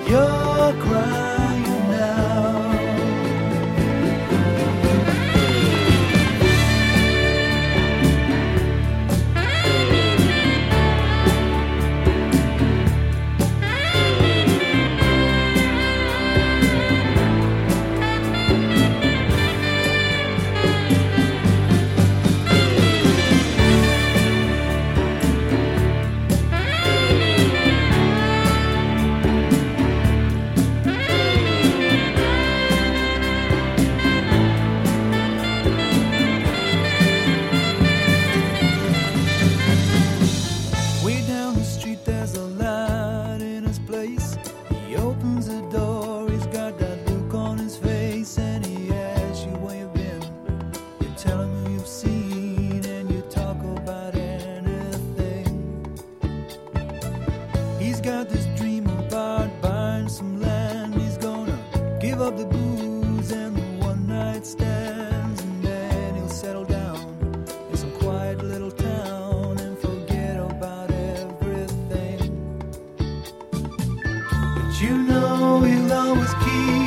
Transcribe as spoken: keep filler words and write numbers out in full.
You're crying now. Way down the street there's a light in his place. He opens the door, he's got that look on his face, and he asks you where you've been. You tell him who you've seen, and you talk about anything. He's got this dream about buying some land. He's gonna give up the booze and the one night stands, and then he'll settle down in some quiet little town and forget about everything. But you know he'll always keep